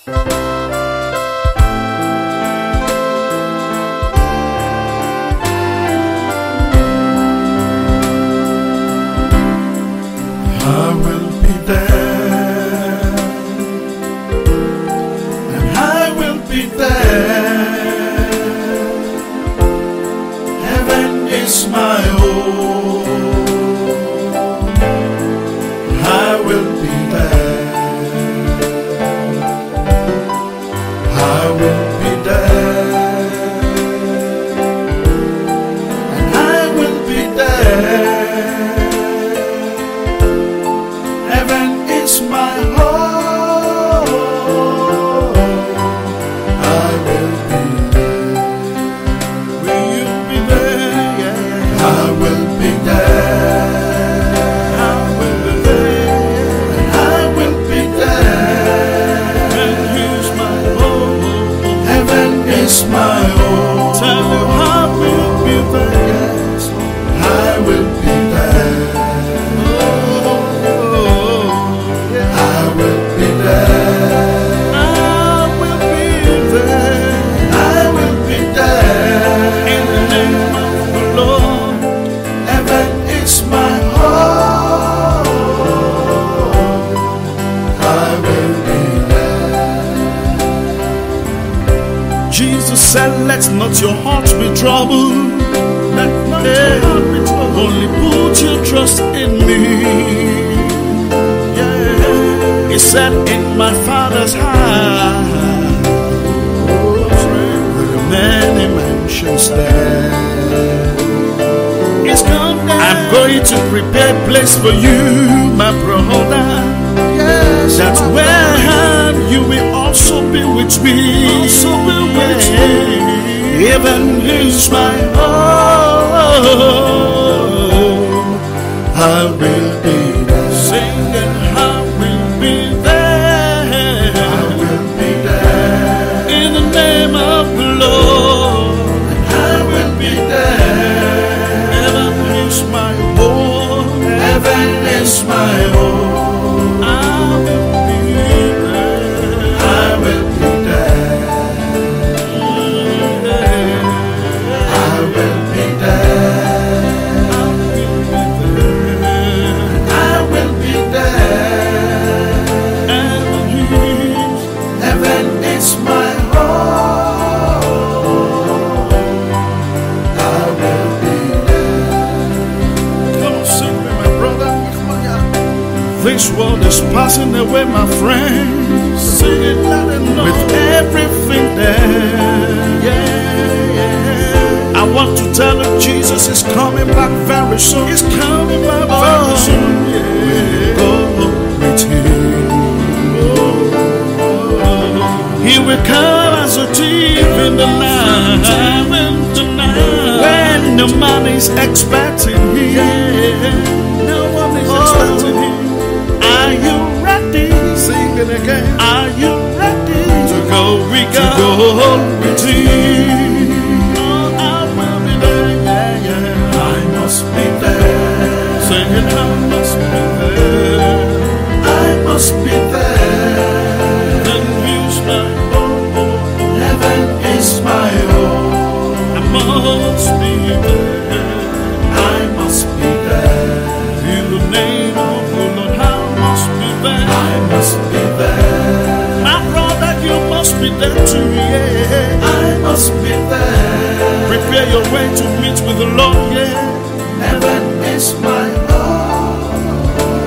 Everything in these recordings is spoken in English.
I will be there, and I will be there. Heaven is my home. I will be there. I will be there, and I will be there. Heaven is my home. I will be there. Will you be there? Yeah. I will be there. I will be there. And I will be there. Heaven is my home. Heaven is my home. Tell you I will be there. Yes, I will be there. Jesus said, let not your heart be troubled. Let not your heart be troubled. Only put your trust in me. Yeah. He said, in my Father's house there are many mansions there. I'm going to prepare a place for you, my brother. Yes, that's where you will also be with me. Also be with me. Heaven is my home. I will be there. Singing, I will be there. I will be there. In the name of the Lord, I will be there. Heaven is my home. Heaven is my home. This world is passing away, my friends. Sing it loud and loud. With everything there. Yeah, yeah. I want to tell you, Jesus is coming back very soon. He's coming back very soon. Yeah. Go with him. He will come as a thief in the night. When no man is expecting him. Yeah. No one is expecting him. Are you ready? Sing it again. Are you ready to go? We got to go with him. Oh, I will be there. Yeah, yeah. I must be there. Sing it. I must be there. I must be there. Heaven is my home. Heaven is my home. I must be there. I must be there. In the name of the Lord, I must be there. My brother, you must be there too. Yeah. I must be there. Prepare your way to meet with the Lord. Yeah. Heaven is my home.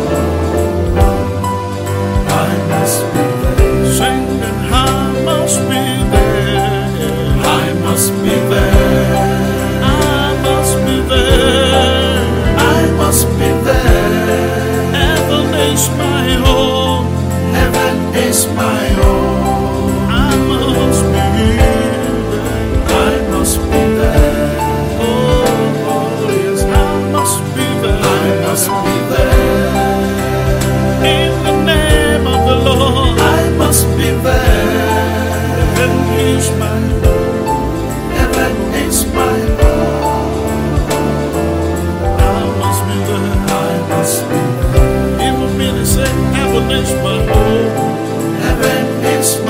I must be there. Sing that I must be there. I must be there. I must be there. I must be there. Heaven is my home. Heaven is my home. I must be there. I must be there. Oh, yes, I must be there. I must be there. In the name of the Lord, I must be there. Heaven is my home. Heaven is my home. I must be there. I must be there. Even me, they say, heaven is my home. Heaven is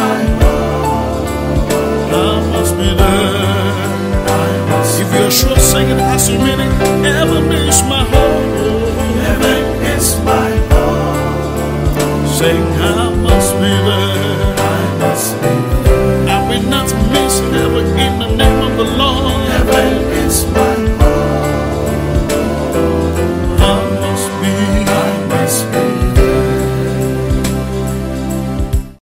so many